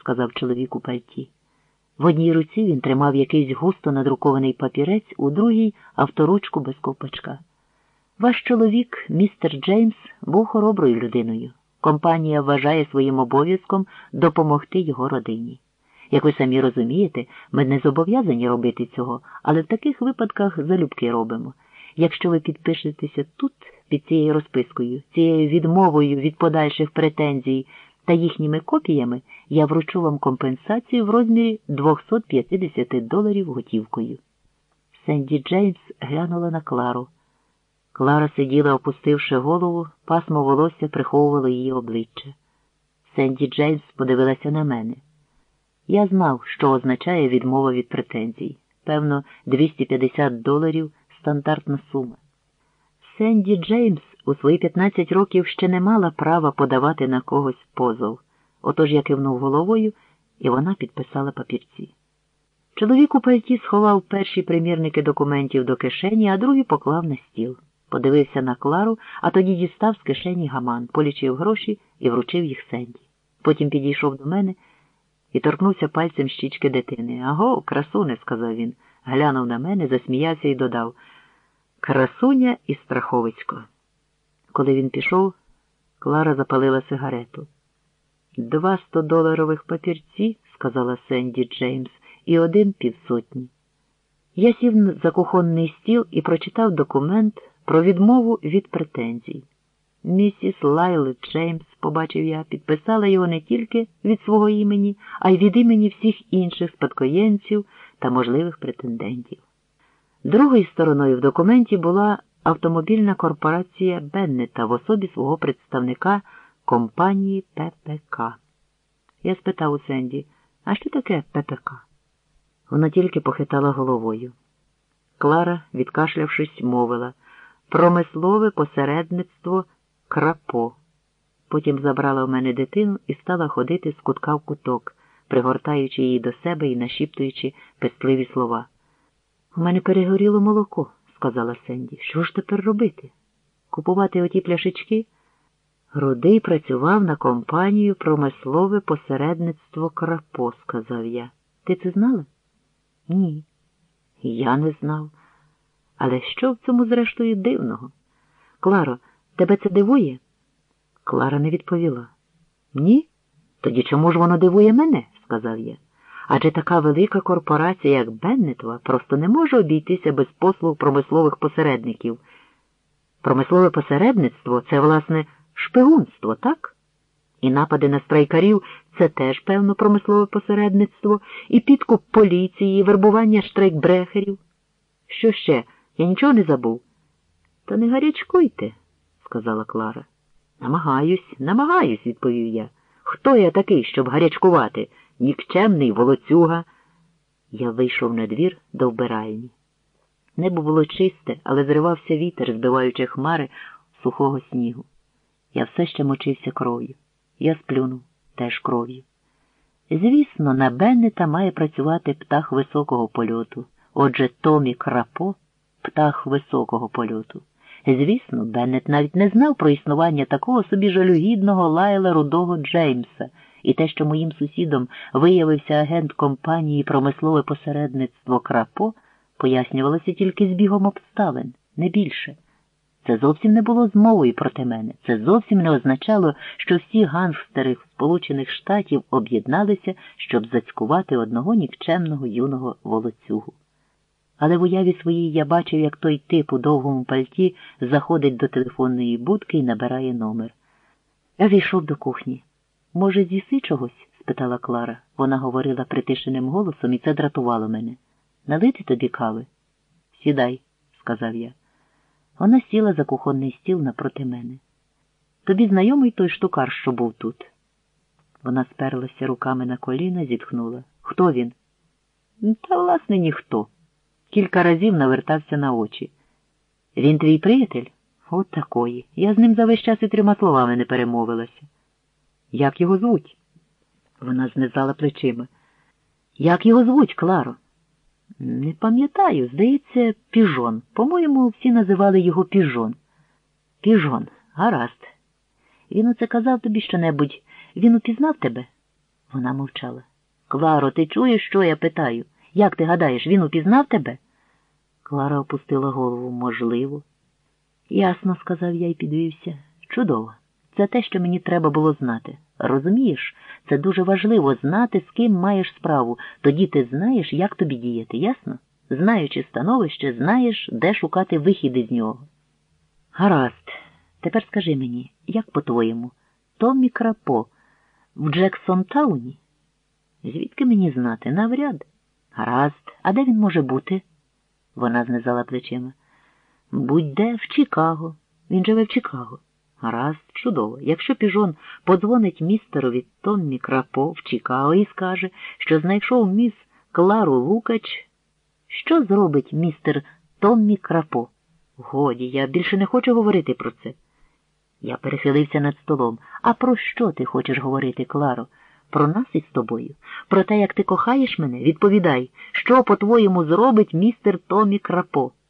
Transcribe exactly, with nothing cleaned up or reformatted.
сказав чоловік у пальті. В одній руці він тримав якийсь густо надрукований папірець, у другій – авторучку без ковпачка. Ваш чоловік, містер Джеймс, був хороброю людиною. Компанія вважає своїм обов'язком допомогти його родині. Як ви самі розумієте, ми не зобов'язані робити цього, але в таких випадках залюбки робимо. Якщо ви підпишетеся тут, під цією розпискою, цією відмовою від подальших претензій та їхніми копіями, я вручу вам компенсацію в розмірі двісті п'ятдесят доларів готівкою. Сенді Джеймс глянула на Клару. Клара сиділа, опустивши голову, пасмо волосся приховувало її обличчя. Сенді Джеймс подивилася на мене. Я знав, що означає відмова від претензій. Певно, двісті п'ятдесят доларів – стандартна сума. Сенді Джеймс у свої п'ятнадцять років ще не мала права подавати на когось позов. Отож я кивнув головою, і вона підписала папірці. Чоловік у пальті сховав перші примірники документів до кишені, а другі поклав на стіл. Подивився на Клару, а тоді дістав з кишені гаман, полічив гроші і вручив їх Сенді. Потім підійшов до мене і торкнувся пальцем щічки дитини. «Аго, красуне», – сказав він, глянув на мене, засміявся і додав «Красуня і страховисько». Коли він пішов, Клара запалила сигарету. «Два стодоларових папірці», – сказала Сенді Джеймс, – «і один півсотні». Я сів за кухонний стіл і прочитав документ про відмову від претензій. Місіс Лайли Джеймс, побачив я, підписала його не тільки від свого імені, а й від імені всіх інших спадкоємців та можливих претендентів. Другою стороною в документі була автомобільна корпорація Беннета в особі свого представника компанії Пе Пе Ка. Я спитав у Сенді, а що таке Пе Пе Ка? Вона тільки похитала головою. Клара, відкашлявшись, мовила «Промислове посередництво Крапо». Потім забрала в мене дитину і стала ходити з кутка в куток, пригортаючи її до себе і нашіптуючи пестливі слова. «У мене перегоріло молоко», – сказала Сенді. «Що ж тепер робити? Купувати оті пляшечки?» «Рудий працював на компанію «Промислове посередництво Крапо», – сказав я. «Ти це знала?» «Ні». «Я не знав. Але що в цьому зрештою дивного? Кларо, тебе це дивує?» Клара не відповіла. «Ні? Тоді чому ж воно дивує мене?» – сказав я. «Адже така велика корпорація, як Беннетова, просто не може обійтися без послуг промислових посередників. Промислове посередництво – це, власне, шпигунство, так? І напади на страйкарів – це теж, певно, промислове посередництво, і підкуп поліції, і вербування штрейкбрехерів. Що ще? Я нічого не забув?» «Та не гарячкуйте», – сказала Клара. «Намагаюсь, намагаюсь», – відповів я. «Хто я такий, щоб гарячкувати? Нікчемний волоцюга». Я вийшов на двір до вбиральні. Небо було чисте, але зривався вітер, збиваючи хмари сухого снігу. Я все ще мочився кров'ю. Я сплюнув, теж кров'ю. Звісно, на Беннета має працювати птах високого польоту. Отже, Томі Крапо – птах високого польоту. Звісно, Беннет навіть не знав про існування такого собі жалюгідного Лайла Рудого Джеймса, і те, що моїм сусідом виявився агент компанії «Промислове посередництво Крапо», пояснювалося тільки збігом обставин, не більше. Це зовсім не було змовою проти мене. Це зовсім не означало, що всі гангстери Сполучених Штатів об'єдналися, щоб зацькувати одного нікчемного юного волоцюгу. Але в уяві своїй я бачив, як той тип у довгому пальті заходить до телефонної будки і набирає номер. Я війшов до кухні. «Може, з'їси чогось?» – спитала Клара. Вона говорила притишеним голосом, і це дратувало мене. «Налити тобі кави?» «Сідай», – сказав я. Вона сіла за кухонний стіл напроти мене. «Тобі знайомий той штукар, що був тут?» Вона сперлася руками на коліна, зітхнула. «Хто він?» «Та, власне, ніхто». Кілька разів навертався на очі. «Він твій приятель?» «От такої. Я з ним за весь час і трьома словами не перемовилася». «Як його звуть?» Вона знизала плечима. «Як його звуть, Кларо?» «Не пам'ятаю. Здається, Піжон. По-моєму, всі називали його Піжон». «Піжон. Гаразд. Він оце казав тобі щонебудь. Він упізнав тебе?» Вона мовчала. Кларо, ти чуєш, що я питаю? Як ти гадаєш, він упізнав тебе? Клара опустила голову. Можливо. Ясно, сказав я і підвівся. Чудово. Це те, що мені треба було знати. Розумієш, це дуже важливо знати, з ким маєш справу. Тоді ти знаєш, як тобі діяти, ясно? Знаючи становище, знаєш, де шукати вихід із нього. Гаразд. Тепер скажи мені, як по-твоєму, Томмі Крапо в Джексонтауні? Звідки мені знати? Навряд. Гаразд. А де він може бути? Вона знизала плечима. Будь-де в Чикаго. Він живе в Чикаго. Гаразд, чудово. Якщо Піжон подзвонить містерові Томмі Крапо в Чикаго і скаже, що знайшов міс Клару Лукач, що зробить містер Томмі Крапо? Годі, я більше не хочу говорити про це. Я перехилився над столом. А про що ти хочеш говорити, Кларо? Про нас із тобою? Про те, як ти кохаєш мене? Відповідай, що, по-твоєму, зробить містер Томмі Крапо?